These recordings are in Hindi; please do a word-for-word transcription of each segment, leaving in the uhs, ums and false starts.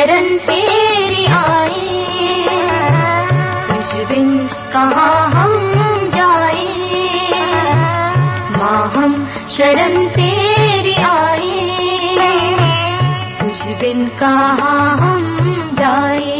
शरण तेरी आए, तुझ बिन कहाँ हम जाए। माँ हम शरण तेरी आए, तुझ बिन कहाँ हम जाए।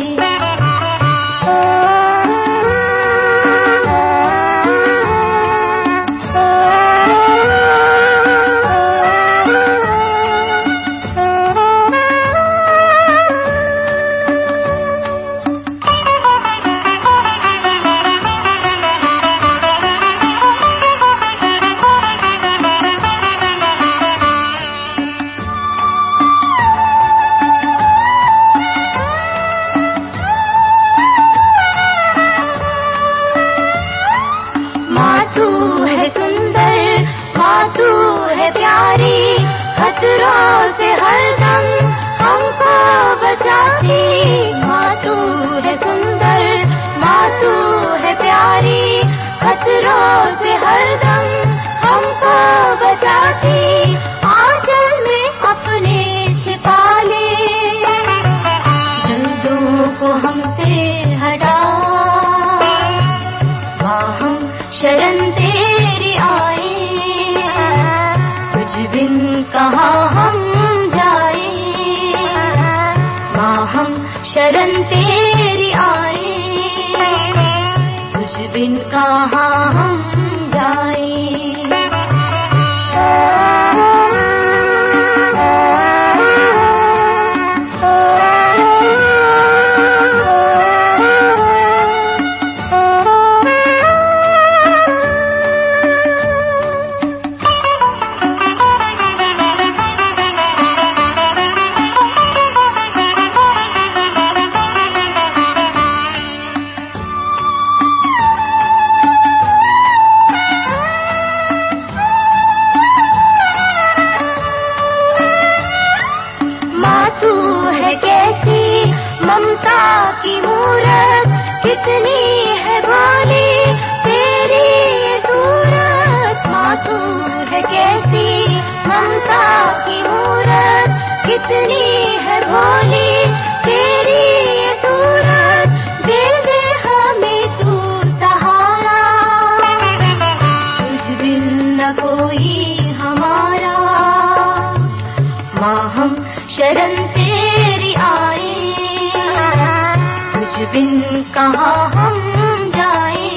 खतरों से हरदम हमको बचाती, माँ तू है सुंदर, माँ तू है प्यारी। खतरों से हरदम हमको बचाती, आंचल में अपने छिपा ले। दर्दों को हमसे हटा, माँ हम शरण तेरी आए, तुझ बिन कहाँ हम जाए। माँ हम शरण तेरी आए, तुझ बिन कहाँ हम जाए। ममता की मूरत कितनी है भोली तेरी ये सूरत। माँ तू है कैसी ममता की मूरत, कितनी है भोली तेरी ये सूरत। दे दे हमें तू सहारा, तुझ बिन न कोई हमारा। माँ हम शरण तेरी आए, तुझ बिन कहाँ हम जाए।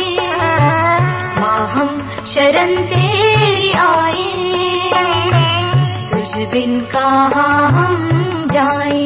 माँ हम शरण तेरी आए, तुझ बिन कहाँ हम जाए।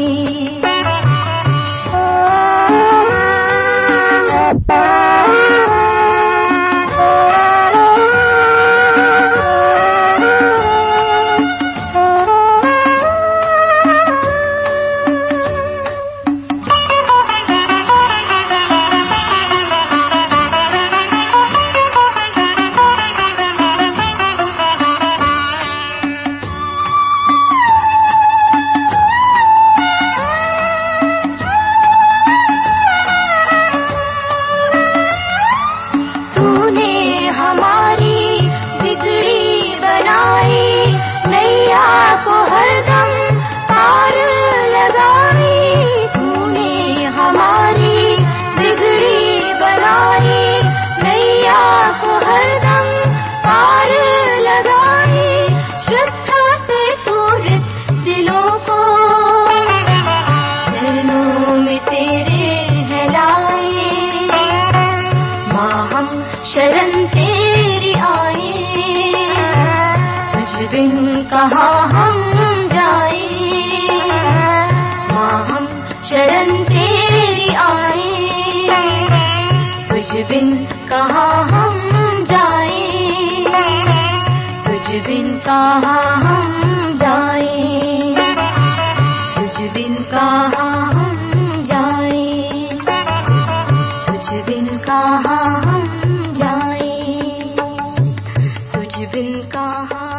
शरण तेरी आए, तुझ बिन कहाँ हम जाए। माँ हम शरण तेरी आए, तुझ बिन कहाँ हम जाए। तुझ बिन कहाँ हम जाए, तुझ बिन कहाँ हम जाए, तुझ बिन कहाँ हम जाए, तुझ बिन कहाँ